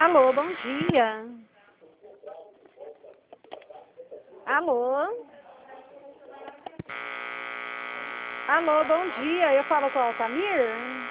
Alô, bom dia. Alô? Alô, bom dia. Eu falo com o Altamir?